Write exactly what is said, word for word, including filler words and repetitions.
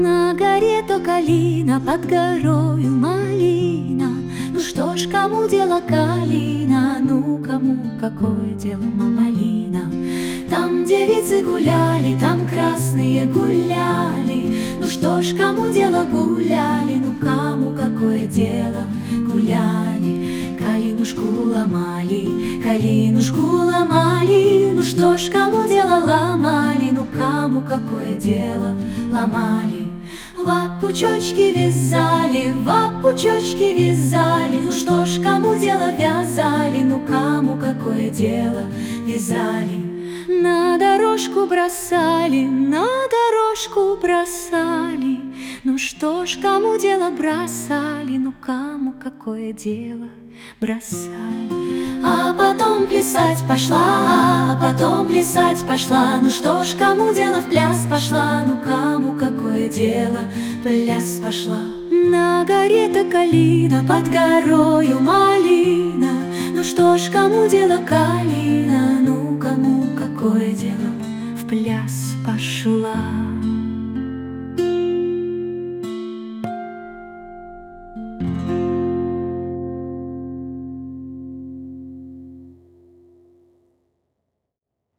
На горе то калина, под горою малина. Ну что ж, кому дело калина, ну кому какое дело малина? Там девицы гуляли, там красные гуляли. Ну что ж, кому дело гуляли, ну кому какое дело гуляли? Калинушку ломали, калинушку ломали. Ну что ж, кому дело ломали, ну кому какое дело ломали? Лапучочки вязали, лапучочки вязали. Ну что ж, кому дело вязали, ну кому какое дело вязали? На дорожку бросали, на дорожку бросали. Ну что ж, кому дело бросали, ну кому какое дело бросали? А потом плясать пошла, а потом плясать пошла. Ну что ж, кому дело в пляс пошла, ну кому какое дело пляс пошла? На горе-то калина, под горою малина. Ну что ж, кому дело калина, ну кому какое дело в пляс пошла?